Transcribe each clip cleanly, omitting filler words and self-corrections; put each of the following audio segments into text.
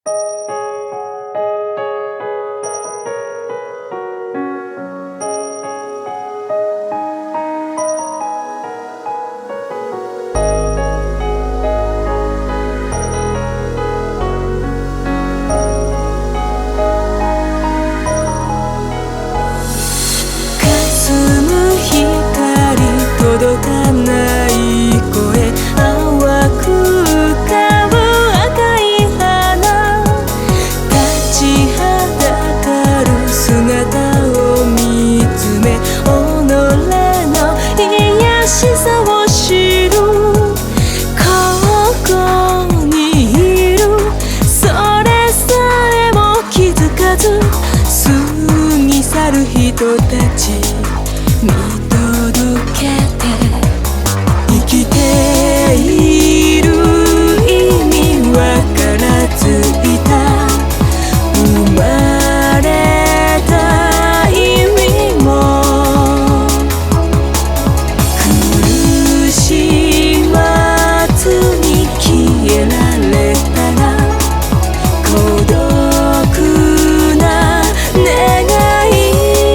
届かない声、淡く浮かぶ赤い花、立ちはだかる姿を見つめ、己の癒しさを知る。ここにいる、それさえも気づかず過ぎ去る人たち、見届けて生きている意味わからずいた。生まれた意味も苦しまずに消えられたら、孤独な願い。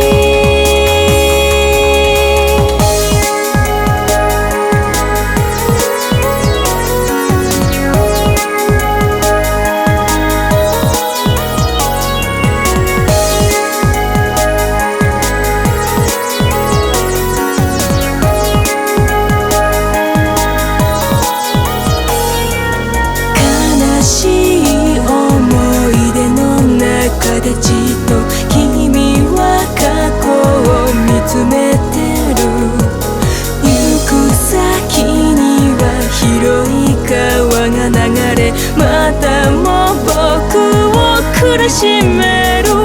でじっと君は過去を見つめてる。行く先には広い川が流れ、またも僕を苦しめる。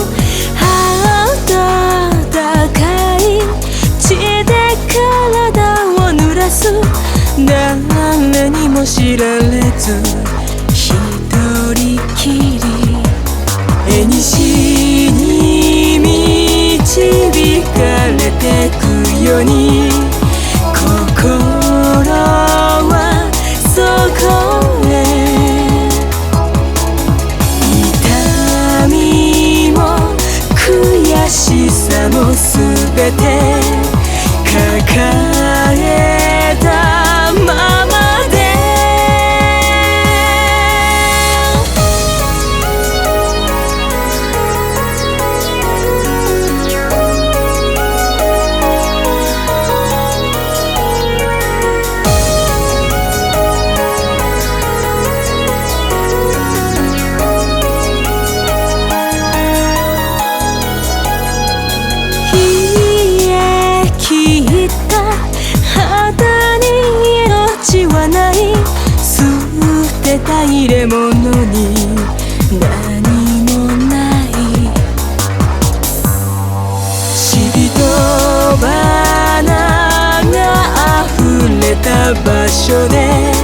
暖かい血で体を濡らす、誰にも知られず一人きり縁に導かれてくように、心はそこへ。痛みも悔しさもすべて抱えたままで、肌に命はない、捨てた入れ物に何もない。塵と花が溢れた場所で